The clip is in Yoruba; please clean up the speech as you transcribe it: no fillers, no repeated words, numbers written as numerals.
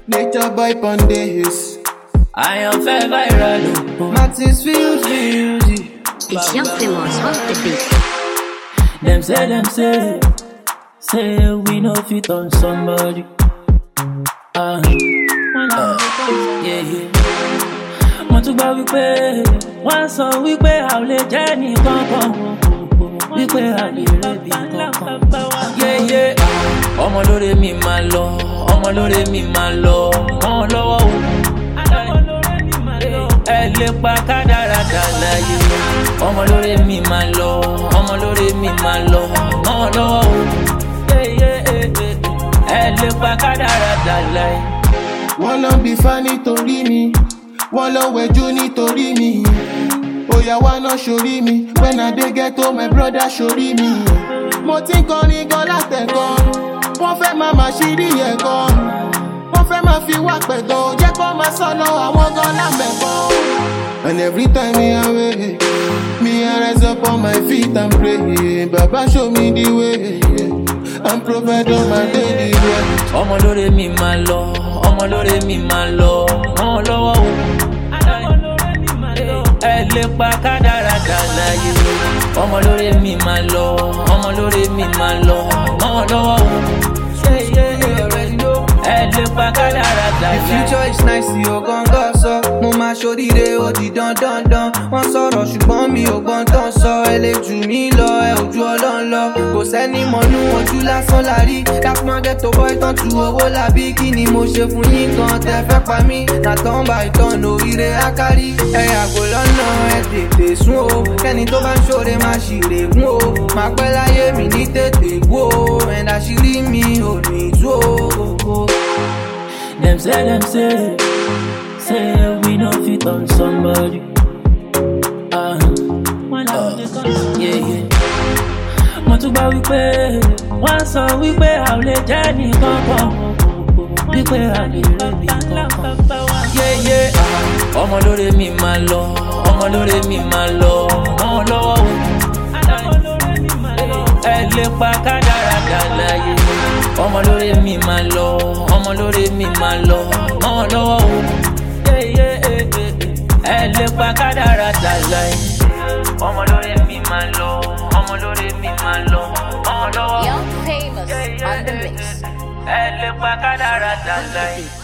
Nature boy Pondays. I am fair viral. Martins feels beauty. It's Young Famous off the beat. Them say we no fit on somebody. Yeah. Mo tún gbọ́ wípé wọ́n sọ wípé a ò lè jẹ́ nìkan kan, wípé a lè rẹ̀ bí kankan. Ọmọ lóore mi máa lọ, ọmọ lóore mi máa lọ, mọ́ ọ lọ́wọ́ o. Ẹ lè pa kádàrá dà láyé. Ọmọ lóore mi máa lọ, ọmọ lóore mi máa lọ, mọ́ ọ lọ́wọ́ o. Ẹ lè pa kádàrá dà láyé. Wọ́n lọ bí fá nítorí mi, wọ́n lọ wẹ̀jú nítorí mi. Oya wá náà ṣorí mi, when I dey ghetto my brother ṣorí mi. Mo ti ń kọrin gan látẹ̀kan, wọ́n fẹ́ máa máa ṣírí ẹ̀ gan. Wọ́n fẹ́ máa fi wá pẹ̀gàn, jẹ́ kó máa sọ̀nà àwọn gan lámẹ̀kan. And every time me away, me I rise up on my feet and pray. Baba show me the way, and provide all my daily bread. Ọmọ lóore mi máa lọ, ọmọ lóore mi máa lọ, mọ́ ọ lọ́wọ́ o. Ẹ lè pa kádàrá dà láyé. Ọmọ lóore mi máa lọ, ọmọ lóore mi máa lọ, mọ́ ọ lọ́wọ́ o. Ẹ lè pa kádàrá dà láyé. The future is nice, yóò gángan sọ. Mo máa ṣoríire, ó di dandan. Wọ́n sọ̀rọ̀ ṣùgbọ́n mi ò gbọ́n tán sọ. Ẹ lè jù mí lọ, ẹ ò ju Ọlọ́run lọ. Kò sẹ́ni mọ̀nú ojú lásán la rí. Dákúmọ́ ghetto boy tán tu owó làbí. Kí ni mo ṣe fún yín gan tẹ fẹ́ pa mí? Nàtàn bá ìtàn oríire ákárí. Ẹ yàgò lọ́nà ẹ tètè sún o. Kẹ́ni tó bá ń ṣoore máa ṣìrè gún o. Máa pẹ́ láyé mi ní tètè wó o. Àṣírí mi ò ní tú o. Them say we no fit on somebody. Yeah. Mo tún gbọ́ wípé wọ́n sọ wípé a ò lè jẹ́ nìkan kan, wípé a lè rẹ̀ bí kankan. Ọmọ lóore mi máa lọ, ọmọ lóore mi máa lọ, mọ́ ọ lọ́wọ́ o. Ẹ lè pa kádàrá dà láyé. Ọmọ lóore mi máa lọ, ọmọ lóore mi máa lọ, mọ́ ọ lọ́wọ́ o. Ẹ lè pa kádàrá dà láyé. Ọmọ lóore mi máa lọ, ọmọ lóore mi máa lọ, mọ́ ọ lọ́wọ́ o. Young Famous on the mix. Ẹ lè pa kádàrá dà láyé.